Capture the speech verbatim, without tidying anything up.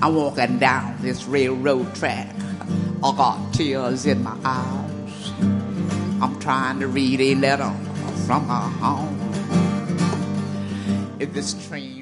I'm walking down this railroad track. I got tears in my eyes. I'm trying to read a letter from my home. If this train